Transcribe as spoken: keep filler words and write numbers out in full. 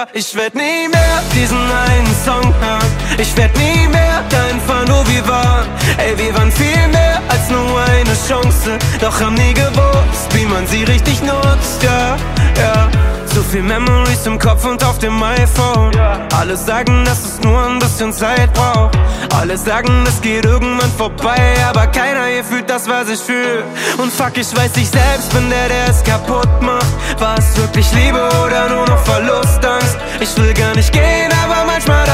ja, ich werd nie mehr diesen einen Song hören. Ich werd nie mehr dein Fan, wo wir waren. Ey, wir waren viel mehr als nur eine Chance, doch haben nie gewusst, wie man sie richtig nutzt, ja, ja. Zu viel Memories im Kopf und auf dem iPhone. Alle sagen, dass es nur ein bisschen Zeit braucht. Alle sagen, es geht irgendwann vorbei, aber keiner hier fühlt das, was ich fühl. Und fuck, ich weiß, ich selbst bin der, der es kaputt macht. War es wirklich Liebe oder nur noch Verlustangst? Ich will gar nicht gehen, aber manchmal